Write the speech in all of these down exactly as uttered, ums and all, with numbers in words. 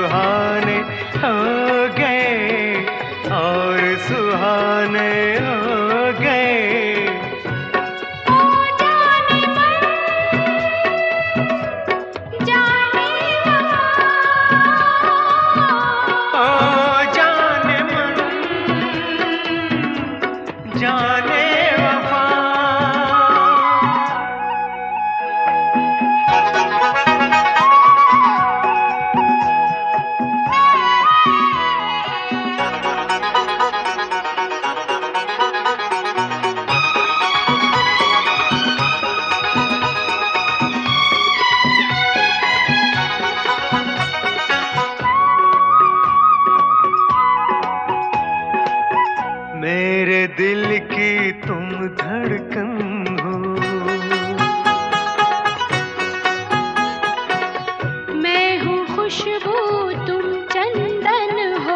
सुहाने हो गए, और सुहाने हो गए। ओ जाने मन, जाने वफा, ओ जाने मन, जाने वफा। मेरे दिल की तुम धड़कन हो, मैं हूँ खुशबू तुम चंदन हो।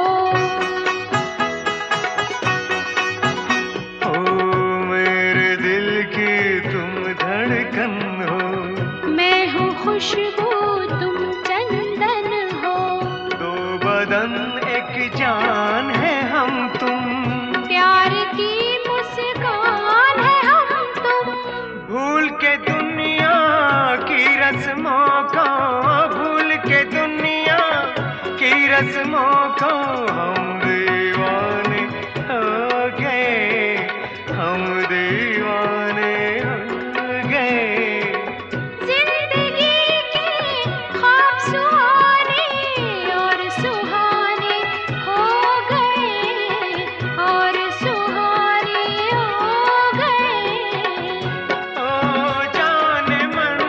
ओ मेरे दिल की तुम धड़कन हो, मैं हूँ खुशबू तुम चंदन हो। दो बदन एक जान है हम तुम, प्यार की मुस्कान है हम तुम। भूल के दुनिया की रस्मों को, भूल के दुनिया की रस्मों को, हम दीवाने हो गए, हम दीवाने हो गए। जिंदगी के ख्वाब सुहाने और सुहाने हो गए, और सुहाने हो गए। ओ जाने मन,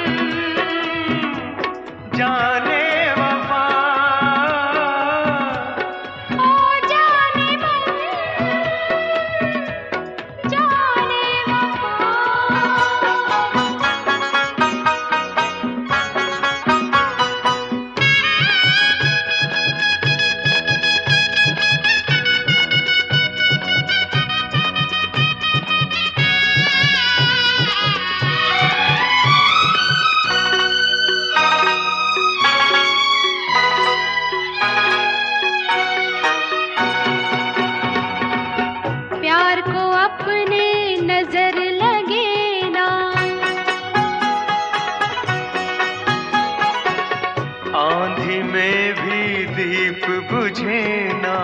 जाने वफा। ओ जाने मन, जाने वफा। प्यार को अपने नजर लगे ना, आंधी में भी दीप बुझे ना,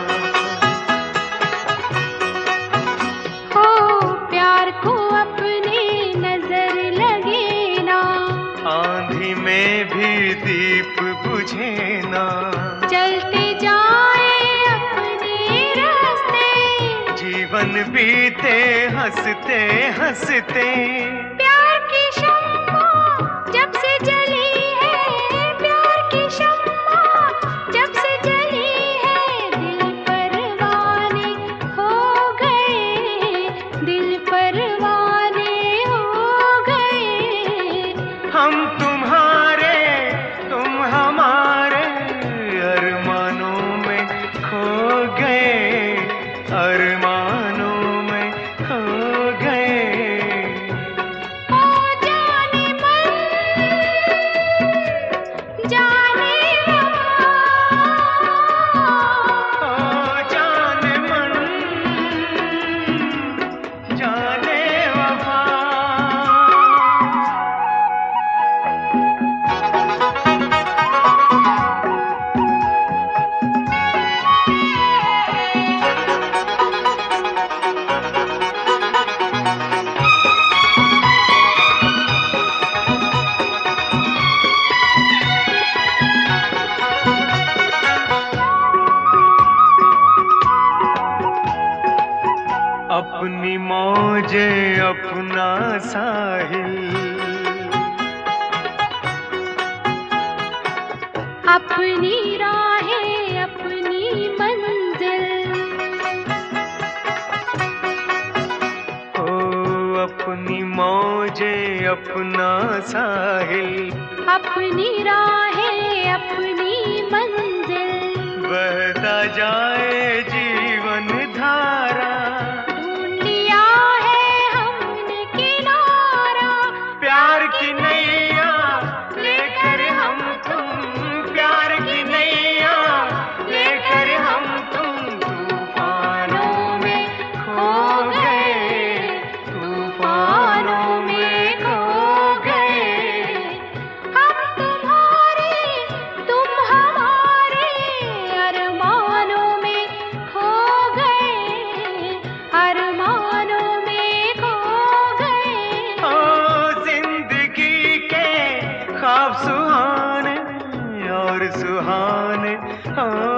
हो प्यार को अपने नजर लगे ना। आंधी में भी दीप बुझे ना। चलते जाए अपने रास्ते, जीवन बीते हंसते हंसते। प्यार की शम्मा जब से जली है, प्यार की शम्मा जब से जली है, दिल परवाने हो गए, दिल परवाने हो गए। हम तुम्हारे, तुम हमारे, अरमानों में खो गए, अरमानों में खो गए। ओ जाने मन, जाने वफा, ओ जाने मन, जाने वफा। अपनी मौजे अपना साहिल, अपनी राहें अपनी मंजिल। ओ अपनी मौजे अपना साहिल, अपनी राहें अपनी मंजिल। बहता जाए जीवन धारा, ढूंढ लिया है हमने किनारा। प्यार की नैया लेकर हम तुम, प्यार की नैया सुहाने। ओ